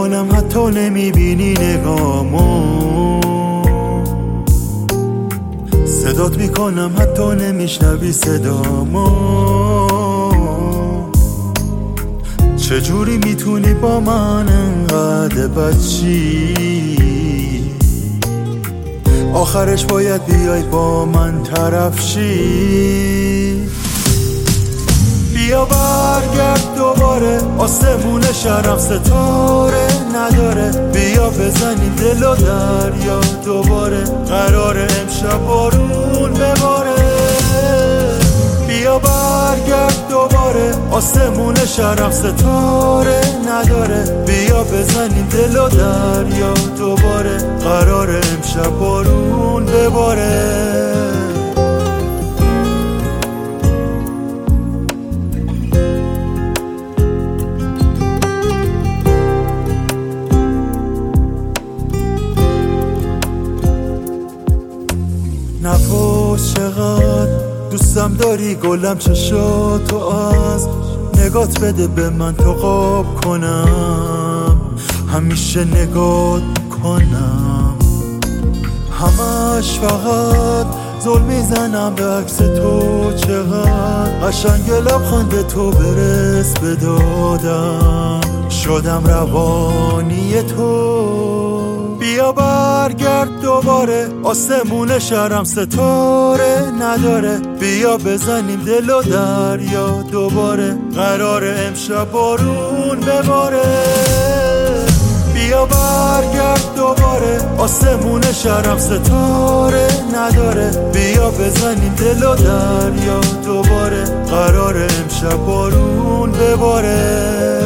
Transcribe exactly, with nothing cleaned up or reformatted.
میکنم حتی نمیبینی نگامو، صدات میکنم حتی نمیشنوی صدامو. چجوری میتونی با من انقدر بچی؟ آخرش باید بیای با من طرف شی. بیا برگرد دوباره، آسمون شرم ستاره نداره. بیا بزنیم دل و دریا دوباره، قرار امشب بارون بباره. بیا برگرد دوباره، آسمون شرم ستاره نداره. بیا بزنیم دل و دریا دوباره، قرار امشب بارون بباره. نپرس چقدر دوستم داری گلم، چشاتو از نگات بده به من تا خواب کنم. همیشه نگات کنم، همش فقط زل میزنم به عکس تو. چقدر قشنگ لبخند تو برس به دادم، شدم روانی تو. بیا برگرد دوباره، آسمون شرم ستاره نداره. بیا بزنیم دل و دریا دوباره، قرار امشب بارون بباره. بیا برگرد دوباره، آسمون شرم ستاره نداره. بیا بزنیم دل و دریا دوباره، قرار امشب بارون بباره.